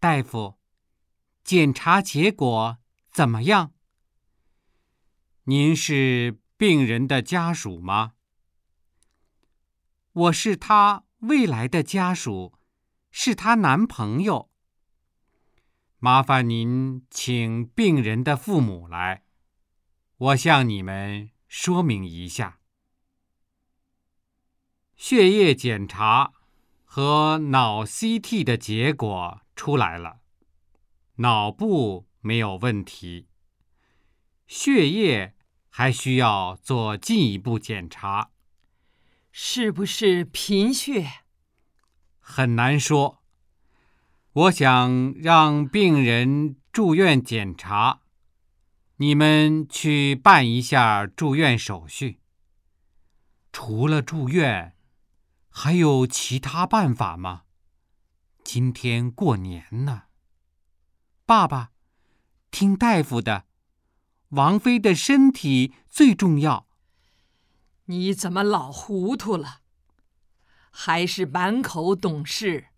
大夫，检查结果怎么样？您是病人的家属吗？我是她未来的家属，是她男朋友。麻烦您请病人的父母来，我向你们说明一下。血液检查和脑 CT 的结果出来了，脑部没有问题，血液还需要做进一步检查。 是不是贫血？ 很难说。我想让病人住院检查，你们去办一下住院手续。除了住院，还有其他办法吗？今天过年呢。爸爸，听大夫的，王妃的身体最重要。 你怎么老糊涂了？还是满口懂事。